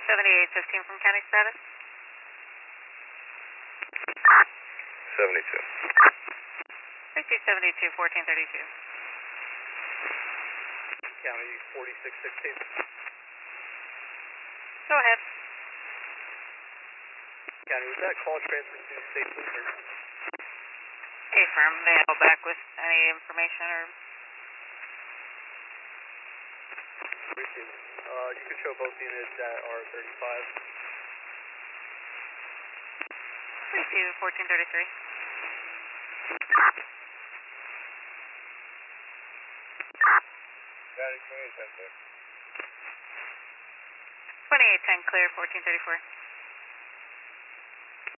7815 from county status. 72. 3272, 1432. County 4616. Go ahead. County, was that call transferred to state police or? A-firm, they go back with any information or... Appreciate it. You can show both units at R35. 32, 1433. County 2810 clear. 2810 clear, 1434.